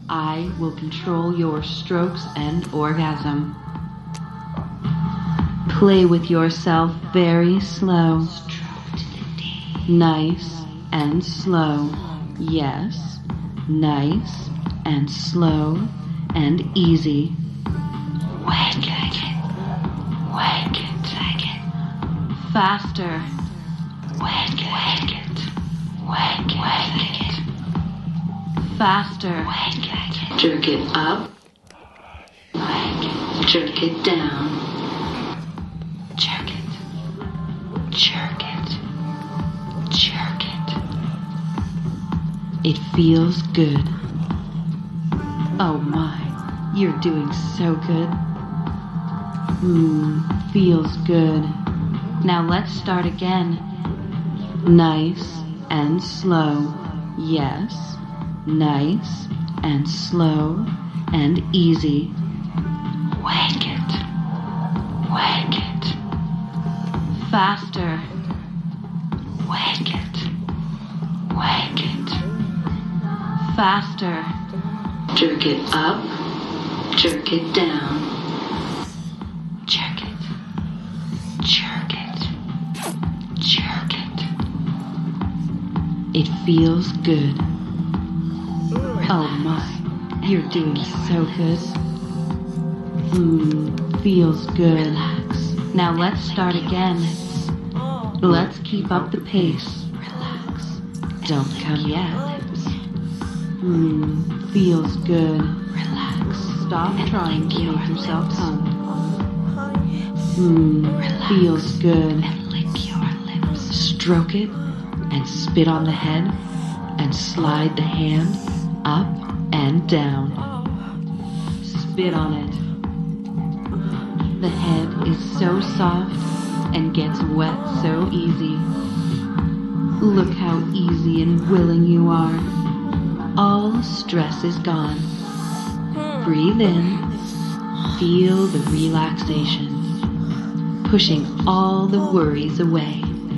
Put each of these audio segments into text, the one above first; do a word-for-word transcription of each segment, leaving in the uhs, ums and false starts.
I will control your strokes and orgasm. Play with yourself very slow. Stroke to the D. Nice and slow. Yes. Nice and slow and easy. Wake it. Wake it. Wake it. Faster. Wake it. Wake it. Wake it. Wake it. Faster. Wake it. Jerk it up. Wake it. Jerk it down. Jerk it. Jerk it. Jerk it. It feels good. Oh my, you're doing so good. Mmm, feels good. Now let's start again. Nice and slow. Yes. Nice and slow and easy. Wake it. Wake it. Faster. Wake it. Wake it. Faster. Jerk it up. Jerk it down. Jerk it. Jerk it. Jerk it. It feels good. Oh my, you're doing so good. Mmm, feels good. Relax. Now let's start again. Let's keep up the pace. Relax. Don't come yet. Mmm, feels good. Relax. Stop And trying lick to your make yourself lips. come. Mmm, Relax. feels good. And lick your lips. Stroke it and spit on the head and slide the hand up and down. Spit on it. The head is so soft and gets wet so easy. Look how easy and willing you are. All stress is gone. Breathe in. Feel the relaxation, pushing all the worries away.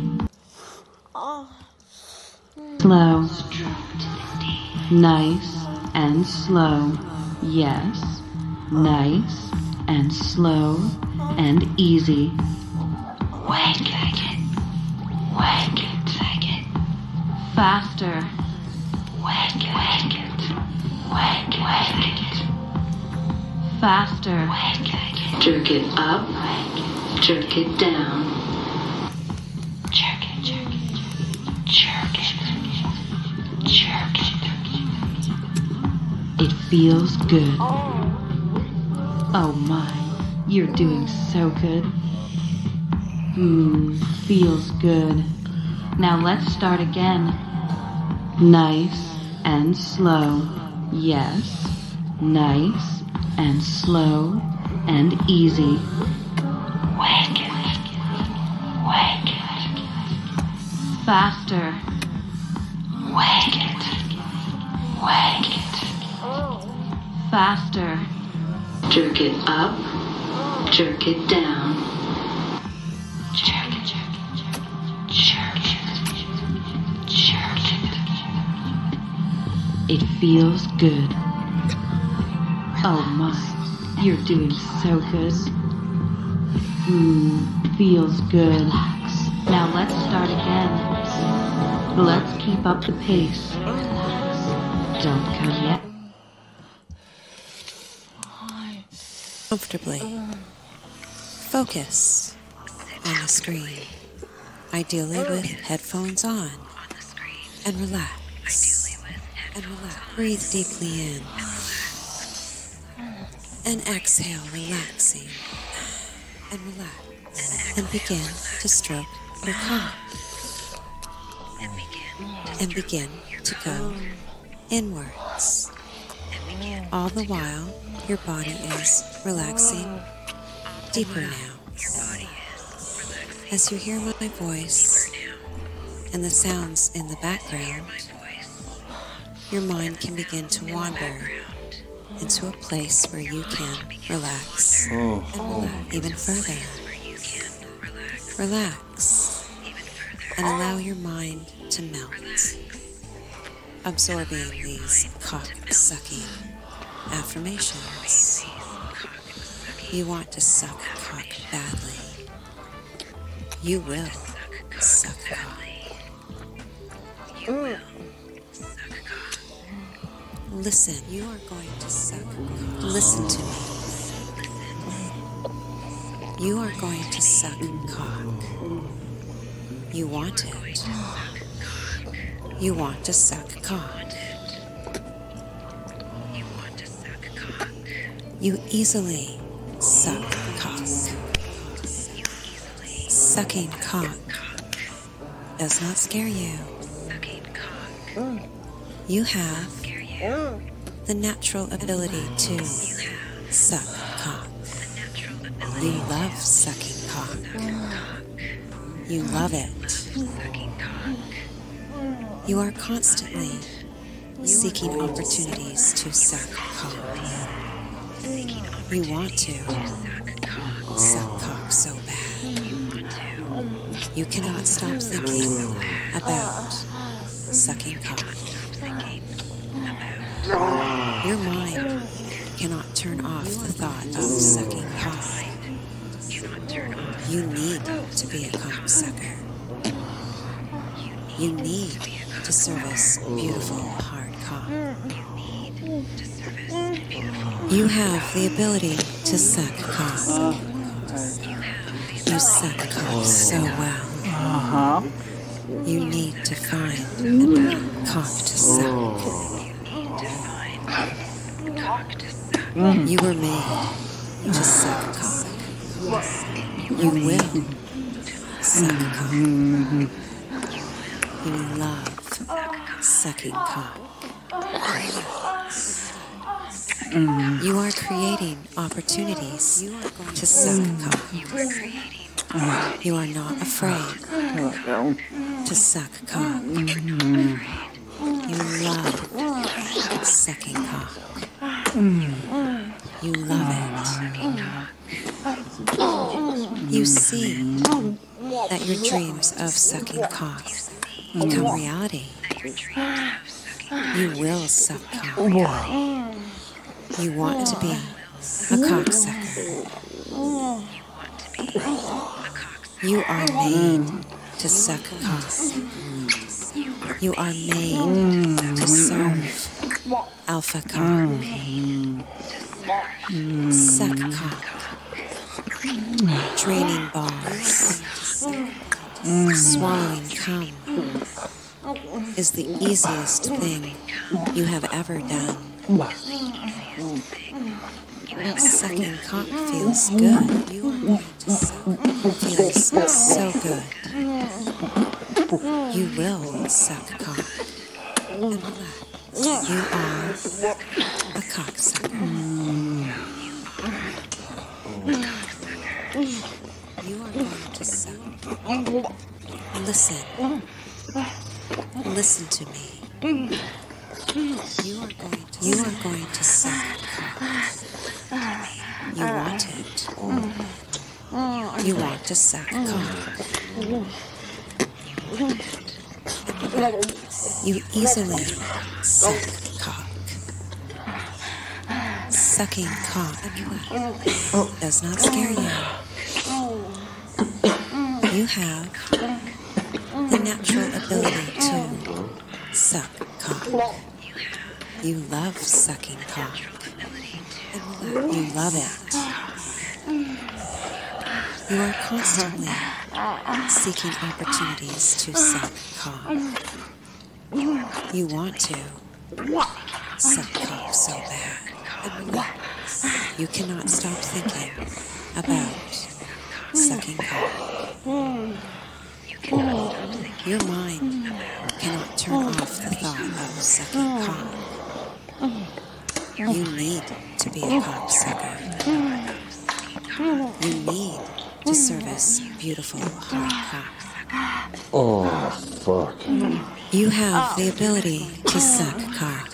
Slow. Stroke to the D. Nice and slow. Yes. Nice and slow and easy. Wake it. Wake it. Wake it. Faster. Wake it. Wake it. Wake it. Wake it. Faster. Wake it. Jerk it up. Wake it. Jerk it down. Jerk it. Jerk it. Jerk it. Jerk it. It feels good. Oh my, you're doing so good. Mmm, feels good. Now let's start again. Nice and slow. Yes. Nice and slow and easy. Wake it. Wake it. Faster. Wake it. Wake it. Faster. Jerk it up. Jerk it down. Jerk it. Jerk it. Jerk it. It feels good. Oh my, you're doing so good. Mmm, feels good. Relax. Now let's start again. Let's keep up the pace. Relax. Don't come yet. Comfortably. Focus on the screen, ideally with headphones on, and relax. And relax. Breathe deeply in. And exhale, relaxing. And relax. And begin to stroke your cock. And begin to go inwards. All the while, your body is relaxing deeper now. As you hear my voice and the sounds in the background, your mind can begin to wander into a place where you can relax and relax even further. Relax and allow your mind to melt, absorbing these cock-sucking affirmations. You want to suck cock badly. You will suck cock. Listen, you are going to suck cock. Listen to me. You are going to suck cock. You want it. You want to suck cock. You easily suck cock. Sucking cock does not scare you. You have the natural ability to suck cock. You love sucking cock. You love it. You are constantly seeking opportunities to suck cock. You want to suck cock so bad. You cannot stop thinking about sucking cock. Your mind cannot turn off the thought of sucking cock. You need to be a cocksucker. You need to service beautiful hard cock. You have the ability to suck cock. You suck cock so well. Uh-huh. You need to find enough cock to suck. Mm. You were made to suck cock. You will suck cock. You love sucking cock. Mm. You are creating opportunities to suck cock. You are not afraid to suck cock. You love sucking cock. You love it. You see that your dreams of sucking cock become reality. You will suck cock. You want to be a cocksucker. You are made to suck cock. You are made to serve alpha cock. Suck cock. Draining balls. Swallowing cum is the easiest thing you have ever done. Sucking cock feels good. You are going to suck. Feels so good. You will suck cock. And relax. You are a cocksucker. You are going to suck. Listen. Listen to me. You are going to You are going to suck cock. You want it. You want to suck cock. You easily suck cock. Sucking cock does not scare you. You have the natural ability to suck cock. You love sucking cock. You love it. You are constantly seeking opportunities to suck cock. You want to suck cock so bad. You cannot stop thinking about sucking cock. Your mind cannot turn off the thought of sucking cock. You need to be a cocksucker. You need to service beautiful hard cock. Oh, fuck. You have the ability to suck cock.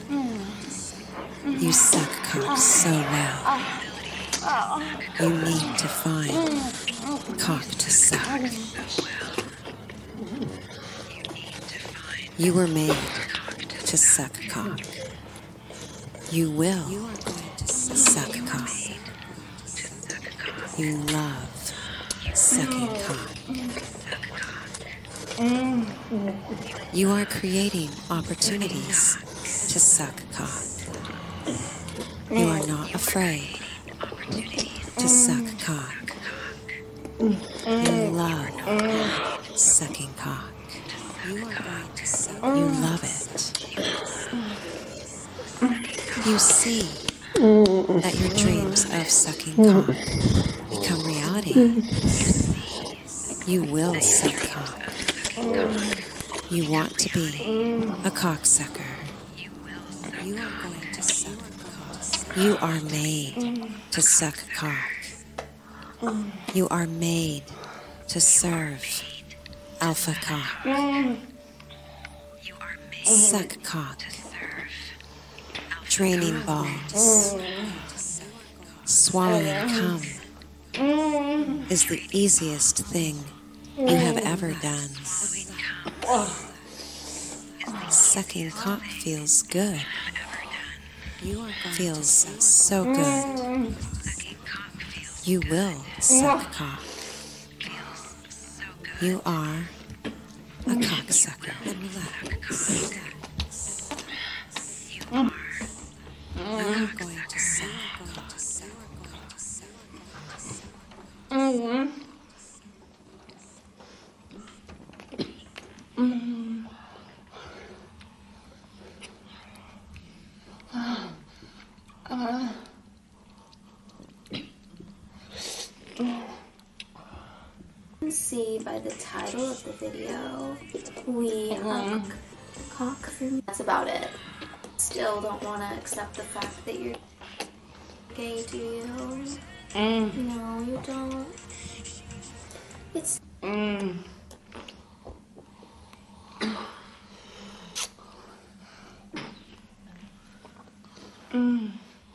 You suck cock so well. You need to find cock to suck. You were made to suck cock. You will suck cock. You love sucking cock. You are creating opportunities to suck cock. You are not afraid to suck cock. You love sucking cock. You are going to suck. You love it. You see that your dreams of sucking cock become reality. You will suck cock. You want to be a cocksucker. You are going to suck cock. You are made to suck cock. You are made to serve alpha cock. Suck cock. Draining balls. Swallowing cum is the easiest thing you have ever done. Sucking cock feels good. Feels so good. You will suck cock. You are a cocksucker. And relax. You are going to suck cock. See by the title of the video, we um, cock for me. That's about it. Still don't want to accept the fact that you're gay, do you? Mm. No, you don't. It's. Mm. Mm.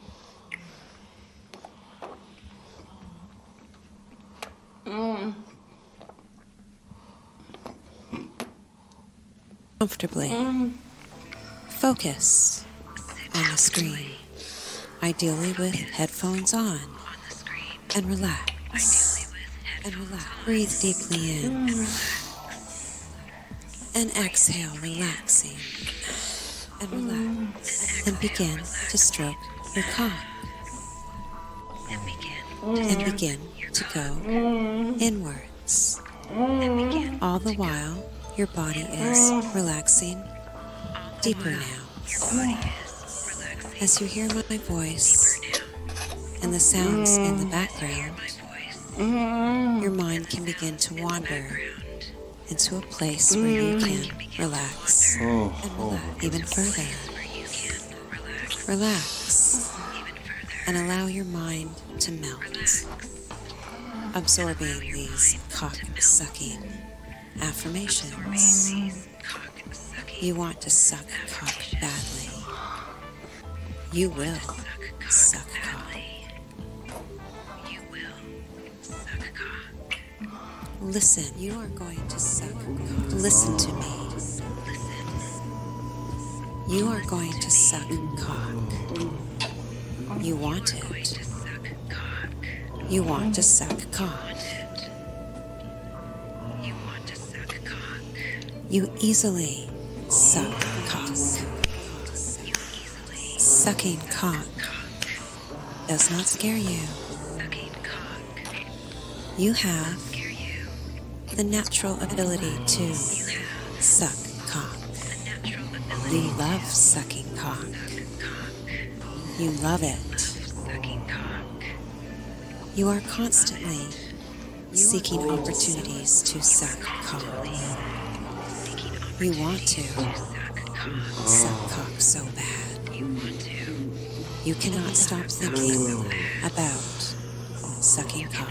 Mm. Comfortably. Mm. Focus on the screen, ideally with headphones on, and relax. And relax. Breathe deeply in. Mm. And exhale, relaxing. And relax. And begin to stroke your cock. And begin. And begin to go inwards. All the while, your body is relaxing deeper now. As you hear my voice and the sounds in the background, your mind can begin to wander into a place where you can relax and relax even further. Relax and allow your mind to melt, absorbing these cock-sucking affirmations. You want to suck cock badly. You will suck cock. Listen, you are going to suck cock. Listen to me. You are going to suck cock. You want it. You want to suck cock. You easily suck cock. Sucking cock does not scare you. You have the natural ability to suck cock. You love sucking cock. You love it. You are constantly seeking opportunities to suck cock. You want to suck cock so bad. You cannot stop thinking about sucking cock.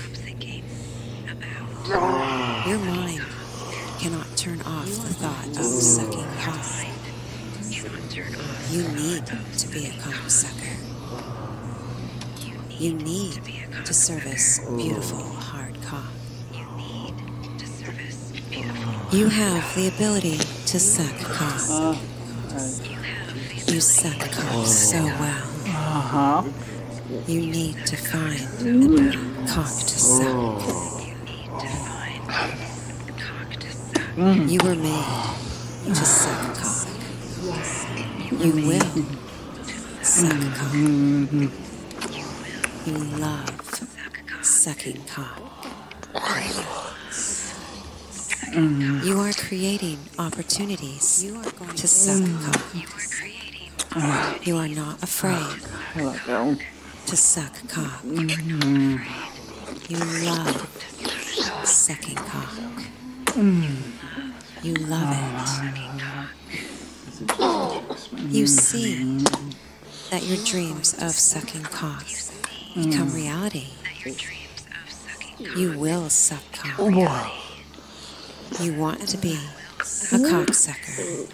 Your mind cannot turn off the thought of sucking cock. You need to be a cocksucker. You need to service beautiful hard cock. You have the ability to suck cock. You suck cock so well. Uh-huh. You need to find a cock to suck. You were made to suck cock. You will suck cock. You love sucking cock. You are creating opportunities to suck cock. You are not afraid to suck cock. You love sucking cock. You love it. You see that your dreams of sucking cock become reality. You will suck cock. You want to be a cocksucker.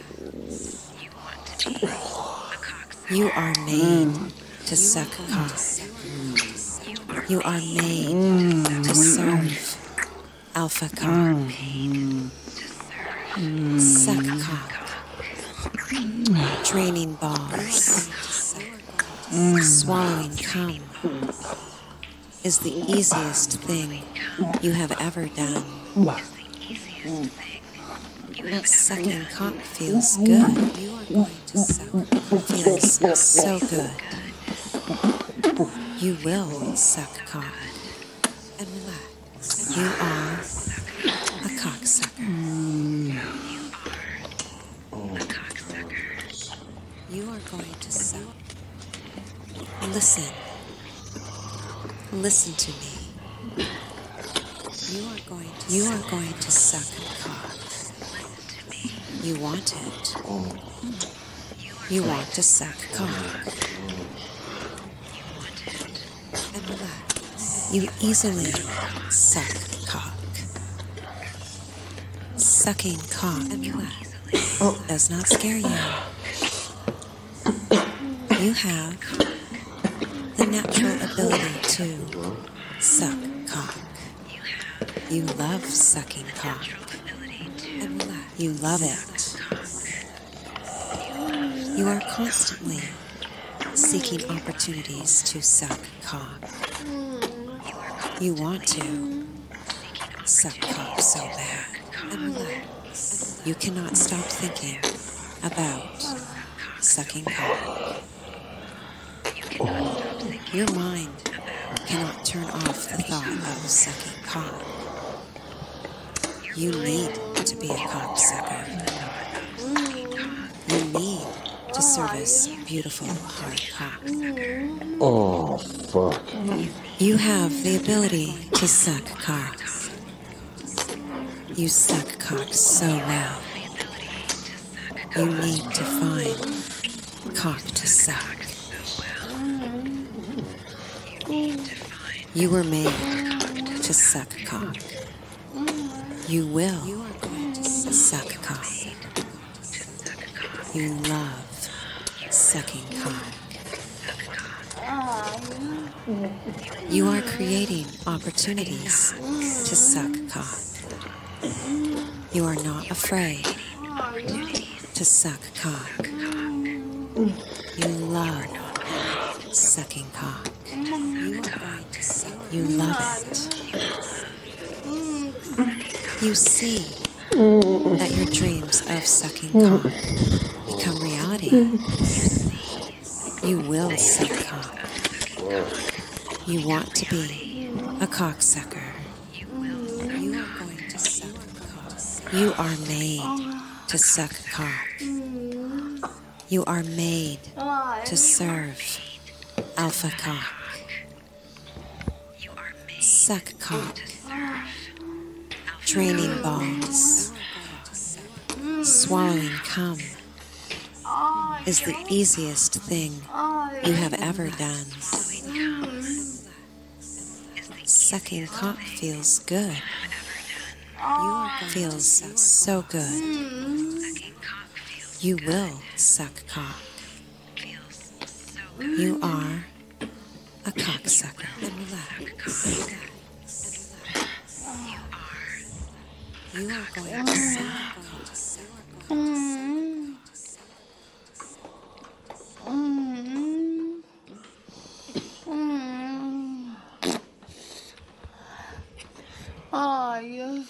You are made to suck cock. You are made to serve alpha cock. Suck cock. Draining balls. Swallowing cum is the easiest thing you have ever done. Sucking cock feels good. You are going to suck. Feels so good. You will suck cock and relax. You are a cocksucker. You are going to suck. Listen. Listen to me. You are going to You are going to suck cock. You want it. You want to suck cock. And relax. You easily suck cock. Sucking cock and relax does not scare you. You have the natural ability to suck cock. You love sucking cock. And relax. You love it. You are constantly seeking opportunities to suck cock. You want to suck cock so bad. And relax. You cannot stop thinking about sucking cock. Your mind cannot turn off the thought of sucking cock. You need to be a cocksucker. You need to service beautiful hard cock. Oh, fuck. You have the ability to suck cock. You suck cock so well. You need to find cock to suck. You were made to suck cock. You will suck cock. You love sucking cock. You are creating opportunities to suck cock. You are not afraid to suck cock. You love sucking cock. You love it. You see that your dreams of sucking cock become reality. You will suck cock. You want to be a cocksucker. You are going to suck cock. You are made to suck cock. You are made to serve alpha cock. Suck cock. Draining balls. Swallowing cum is the easiest thing you have ever done. Sucking cock feels good. Feels so good. You will suck cock. You are a cocksucker. And relax. You are going to suck cock. yeah.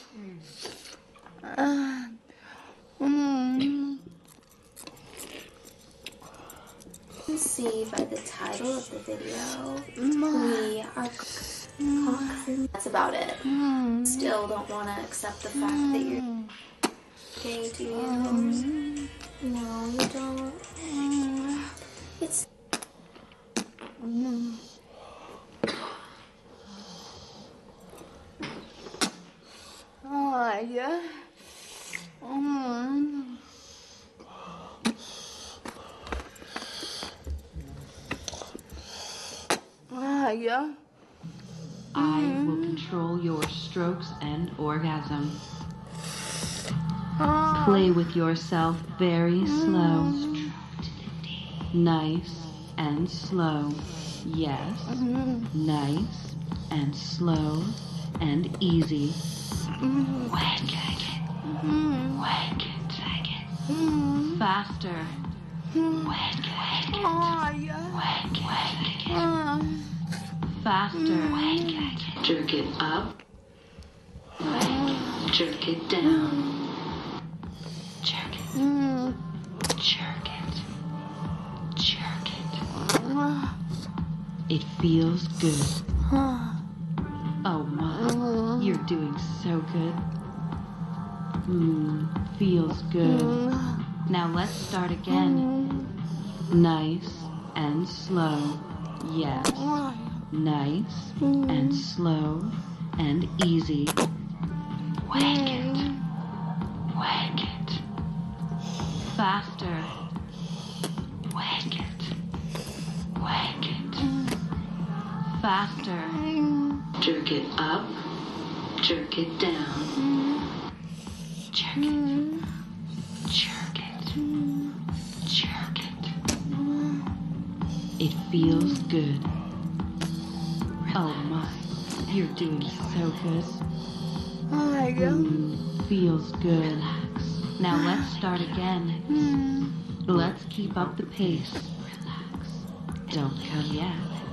Uh, mm. You can see by the title of the video, we are cock for. That's about it. Still don't want to accept the fact that you're gay, do you? No, you don't. It's. Oh, yeah. Mm. Ah, yeah. I will control your strokes and orgasm. Ah. Play with yourself very slow. Nice and slow. Yes. Nice and slow and easy. Whack it. Whack it. Whack it. Faster. Whack it. Ah, yeah. Whack it. Whack it. Ah. Faster. Whack it. Jerk it up. Jerk it down. Jerk it. Mm. Jerk it. Jerk it. Ah. It feels good. Ah. Oh my, you're doing so good. Mmm, feels good. Now let's start again. Nice and slow. Yes. Nice and slow and easy. Whack it. Whack it. Faster. Whack it. Whack it. Faster. Jerk it up. Jerk it down. Jerk it. Jerk it. Jerk it. It feels good. Oh my, you're doing so good. Ah, yeah. Mm, feels good. Now let's start again. Let's keep up the pace. Don't come yet.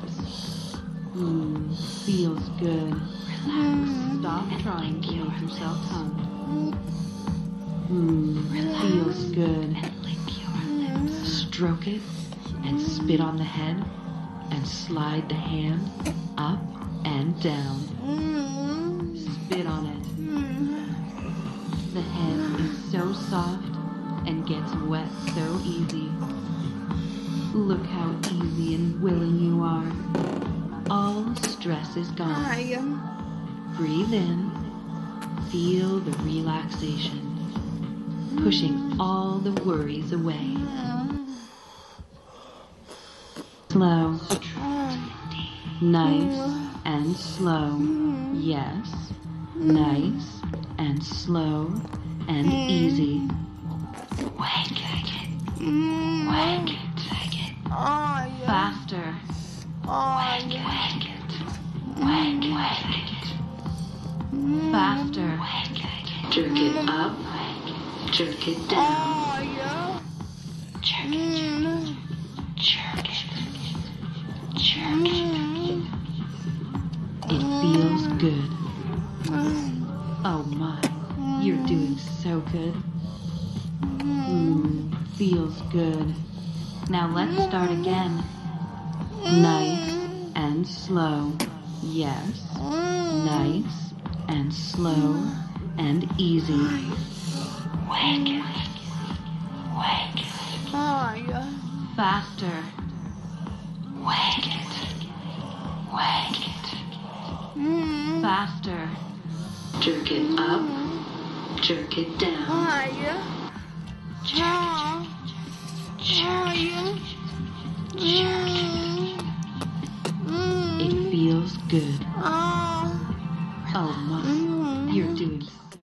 Mm, feels good. Stop trying to make yourself come. Mm, feels good. Stroke it and spit on the head and slide the hand up and down. Spit on it. The head is so soft and gets wet so easy. Look how easy and willing you are. All stress is Ah, gone. yeah. Breathe in. Feel the relaxation, pushing all the worries away. Slow. Nice and slow. Yes. Nice and slow and easy. Whack it. Whack it. Whack it. Ah, yeah. Faster. Ah, yeah. Whack it. Whack it. Whack it. Faster. Whack it. Jerk it up. Jerk it down. Ah, yeah. Jerk it. Jerk it. Jerk it. It feels good. Oh my, you're doing so good. Mm, feels good. Now let's start again. Nice and slow. Yes. Nice and slow and easy. Whack it. Whack it. Ah, yeah. Faster. Whack it. Whack it. Faster. Jerk it up. Jerk it down. Ah, yeah. Ah, ah, yeah. It feels good. Ah, Oh my,